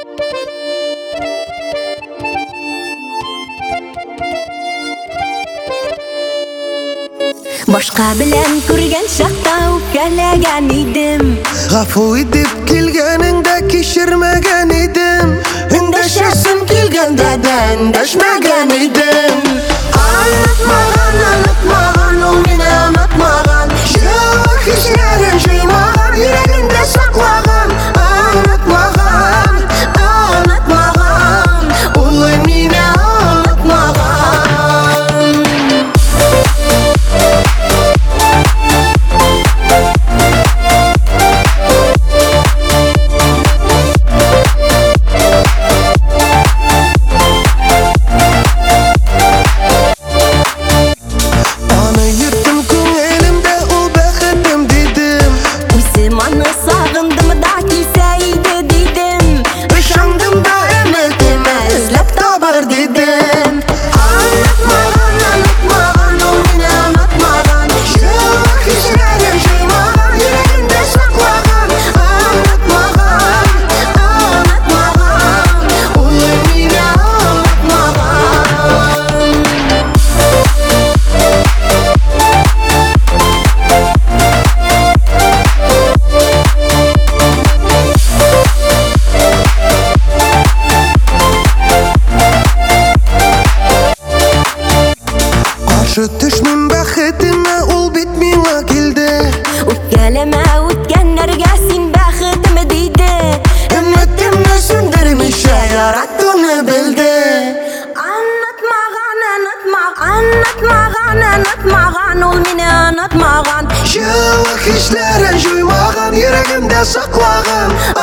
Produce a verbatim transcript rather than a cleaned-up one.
Башка белән күргән чакта үпкәләгән идем. Гафу итеп килгәнеңдә кичермәгән идем. Эндәшәсем килгәндә дә эндәшмәгән идем. Онытмаган, онытмаган, ул мине онытмаган. Җылы хисләрен җыймаган, йөрәгендә саклаган. Онытмаган, онытмаган, ул мине онытмаган. Төшмим бәхетемә, ул бит миңа килде. Үпкәләмә үткәннәргә син бәхетем диде. Өмметемне сүндермичә яраттığını белде. Онытмаган, онытмаган, онытмаган, онытмаган, ул мине онытмаган. Җылы хисләрен җуймаган, йөрәгендә саклаган.